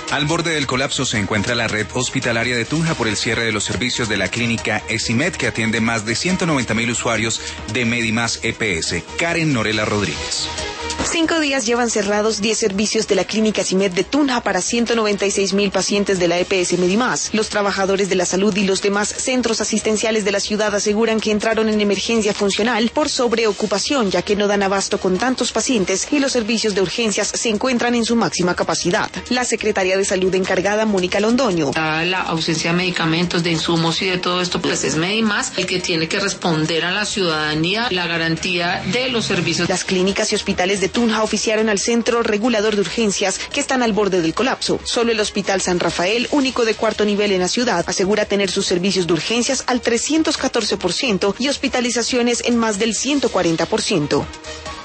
Al borde del colapso se encuentra la red hospitalaria de Tunja por el cierre de los servicios de la clínica ESIMED, que atiende más de 190.000 usuarios de Medimás EPS. Karen Norela Rodríguez. 5 días llevan cerrados 10 servicios de la clínica ESIMED de Tunja para 196.000 pacientes de la EPS Medimás. Los trabajadores de la salud y los demás centros asistenciales de la ciudad aseguran que entraron en emergencia funcional por sobreocupación, ya que no dan abasto con tantos pacientes y los servicios de urgencias se encuentran en su máxima capacidad. La secretaria de Salud encargada, Mónica Londoño. La ausencia de medicamentos, de insumos y de todo esto, pues es Medimás el que tiene que responder a la ciudadanía la garantía de los servicios. Las clínicas y hospitales de Tunja oficiaron al Centro Regulador de Urgencias, que están al borde del colapso. Solo el Hospital San Rafael, único de cuarto nivel en la ciudad, asegura tener sus servicios de urgencias al 314% y hospitalizaciones en más del 140%.